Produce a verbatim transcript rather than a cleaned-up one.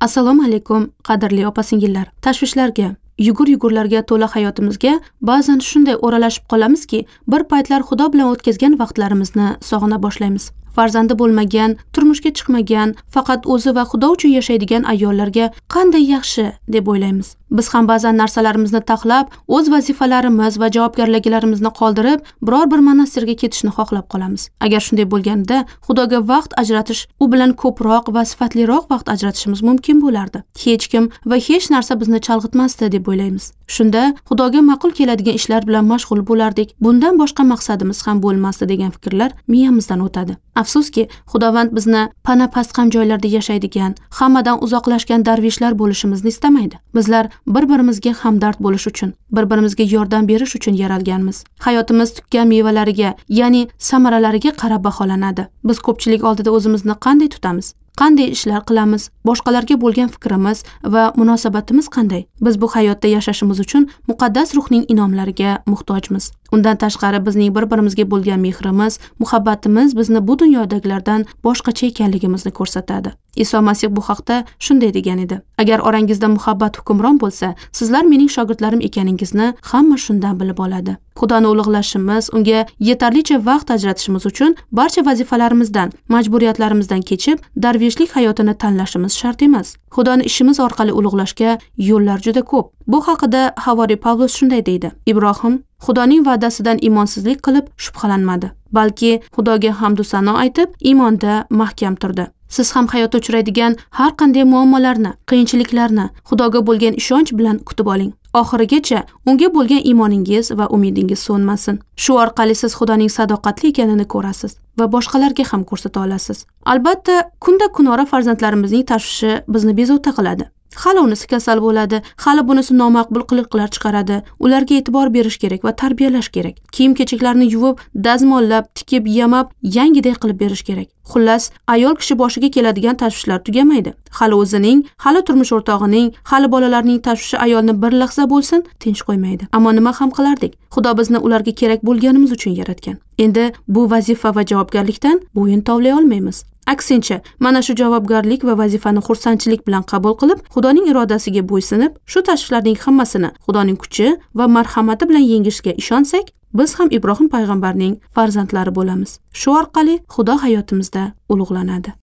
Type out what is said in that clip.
Assalomu alaykum, qadrli opa-singillar. Tashvishlarga, yugur-yugurlarga to'la hayotimizga ba'zan shunday o'ralashib qolamizki, bir paytlar Xudo bilan o'tkazgan vaqtlarimizni sog'ina boshlaymiz. Farzandi bo'lmagan, turmushga chiqmagan, faqat o'zi va Xudo uchun yashaydigan ayollarga qanday yaxshi deb o'ylaymiz. Biz ham ba'zan narsalarimizni taxlab, o'z vazifalarimiz va javobgarliklarimizni qoldirib, biror bir monastirga ketishni xohlab qolamiz. Agar shunday bo'lganda, Xudoga vaqt ajratish, u bilan ko'proq va sifatliroq vaqt ajratishimiz mumkin bo'lardi. Hech kim va hech narsa bizni chalg'itmasdi deb o'ylaymiz. Shunda Xudoga ma'qul keladigan ishlar bilan mashg'ul bo'lardik. Bundan boshqa maqsadimiz ham bo'lmasdi degan fikrlar miyamizdan o'tadi. Afsuski, Xudovand bizni pana pastqam joylarda yashaydigan, hammadan uzoqlashgan darvishlar bo'lishimizni istamaydi. Bizlar bir-birimizga hamdard bo'lish uchun, bir-birimizga yordam berish uchun yaralganmiz. Hayotimiz tukkan mevalariga, ya'ni samaralariga qarab baholanadi. Biz ko'pchilik oldida o'zimizni qanday tutamiz? Qanday ishlar qilamiz? Boshqalarga bo'lgan fikrimiz va munosabatimiz qanday? Biz bu hayotda yashashimiz uchun muqaddas ruhning inomlariga muhtojmiz. Undan tashqari bizning bir-birimizga bo'lgan mehrimiz, muhabbatimiz bizni bu dunyodagilardan boshqacha ekanligimizni ko'rsatadi. Iso Masih bu haqda shunday degan edi: Agar orangizda muhabbat hukmron bo'lsa, sizlar mening shogirdlarim ekaningizni hamma shundan bilib oladi. Xudoni ulug'lashimiz, unga yetarlicha vaqt ajratishimiz uchun barcha vazifalarimizdan, majburiyatlarimizdan kechib, darveshlik hayotini tanlashimiz shart emas. Xudoni ishimiz orqali ulug'lashga yo'llar juda ko'p. Bu haqida Havoriy Pavlus shunday deydi: Ibrohim Xudoning va'dasidan imonsizlik qilib shubhalanmadi, balki Xudoga hamd va sano aytib, iymonda mahkam turdi. Siz ham hayotda uchraydigan har qanday muammolarni, qiyinchiliklarni Xudoga bo'lgan ishonch bilan kutib oling. Oxirigacha unga bo'lgan iymoningiz va umidingiz so'nmasin. Shu orqali siz Xudoning sadoqatli ekanini ko'rasiz va boshqalarga ham ko'rsata olasiz. Albatta, kunda kunora farzandlarimizning tashvishi bizni bezovta qiladi. Hali unisi kasal bo'ladi, hali bunisi nomaqbul qiliqlar chiqaradi. Ularga e'tibor berish kerak va tarbiyalash kerak. Kiyim-kechaklarni yuvib, dazmollab, tikib, yamab, yangiday qilib berish kerak. Xullas, ayol kishi boshiga keladigan tashvishlar tugamaydi. Hali o'zining, hali turmush o'rtog'ining, hali bolalarning tashvishi ayolni bir lahza bo'lsin tinch qo'ymaydi. Ammo nima ham qilardik? Xudo bizni ularga kerak bo'lganimiz uchun yaratgan. Endi bu vazifa va javobgarlikdan bo'yin tovlay olmaymiz. Aksincha, mana shu javobgarlik va vazifani xursandchilik bilan qabul qilib, Xudoning irodasiga bo'ysunib, shu tashvishlarning hammasini Xudoning kuchi va marhamati bilan yengishga ishonsak, biz ham Ibrohim payg'ambarning farzandlari bo'lamiz. Shu orqali Xudo hayotimizda ulug'lanadi.